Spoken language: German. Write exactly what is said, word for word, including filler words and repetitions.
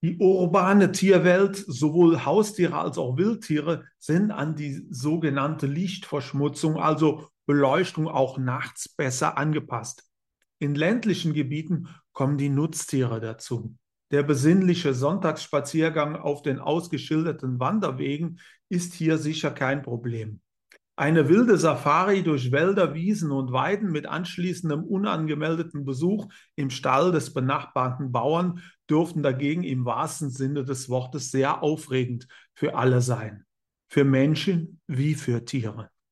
Die urbane Tierwelt, sowohl Haustiere als auch Wildtiere, sind an die sogenannte Lichtverschmutzung, also Beleuchtung, auch nachts besser angepasst. In ländlichen Gebieten kommen die Nutztiere dazu. Der besinnliche Sonntagsspaziergang auf den ausgeschilderten Wanderwegen ist hier sicher kein Problem. Eine wilde Safari durch Wälder, Wiesen und Weiden mit anschließendem unangemeldeten Besuch im Stall des benachbarten Bauern dürften dagegen im wahrsten Sinne des Wortes sehr aufregend für alle sein, für Menschen wie für Tiere.